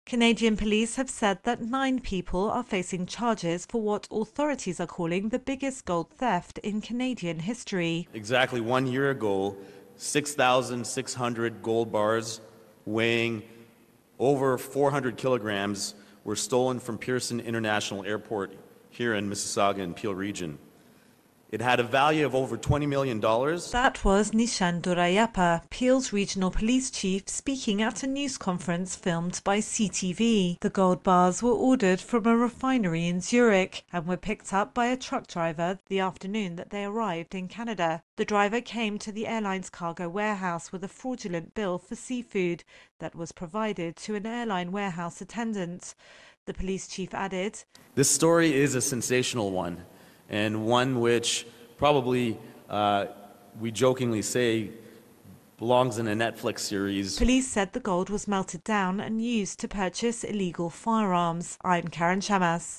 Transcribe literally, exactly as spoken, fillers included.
Canadian police have said that nine people are facing charges for what authorities are calling the biggest gold theft in Canadian history. Exactly one year ago, six thousand six hundred gold bars weighing over four hundred kilograms were stolen from Pearson International Airport here in Mississauga and Peel Region. It had a value of over twenty million dollars. That was Nishan Durayapa, Peel's regional police chief, speaking at a news conference filmed by C T V. The gold bars were ordered from a refinery in Zurich and were picked up by a truck driver the afternoon that they arrived in Canada. The driver came to the airline's cargo warehouse with a fraudulent bill for seafood that was provided to an airline warehouse attendant. The police chief added, "This story is a sensational one, and one which probably, uh, we jokingly say, belongs in a Netflix series." Police said the gold was melted down and used to purchase illegal firearms. I'm Karen Chamas.